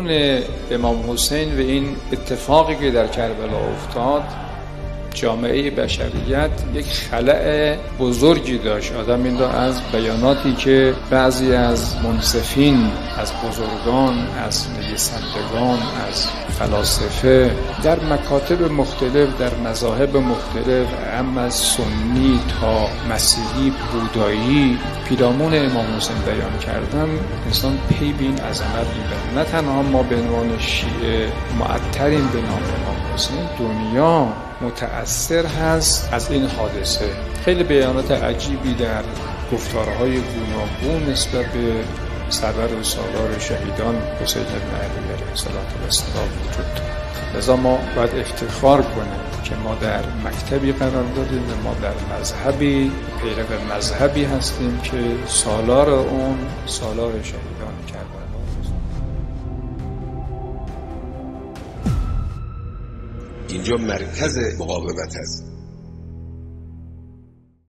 خون امام حسین و این اتفاقی که در کربلا افتاد، جامعه بشریت یک خلأ بزرگی داشت. آدم این را از بیاناتی که بعضی از منصفین، از بزرگان، از نویسندگان، از فلاسفه در مکاتب مختلف، در مذاهب مختلف، هم از سنی تا مسیحی، بودایی، پیرامون امام حسین بیان کردن، انسان پی به این عظمت میبره. نه تنها ما به عنوان شیعه معطریم به نام امام حسین، دنیا متأثر هست از این حادثه. خیلی بیانات عجیبی در گفتارهای گوناگون نسبت به سرور و سالار شهیدان حسین بن علی علیه السلام وجود دارد. لذا ما باید افتخار کنیم که ما در مکتبی قرار داریم و ما در مذهبی، پیرو مذهبی هستیم که سالار اون سالار شهیدان کربلا. اینجا مرکز مقاومت است.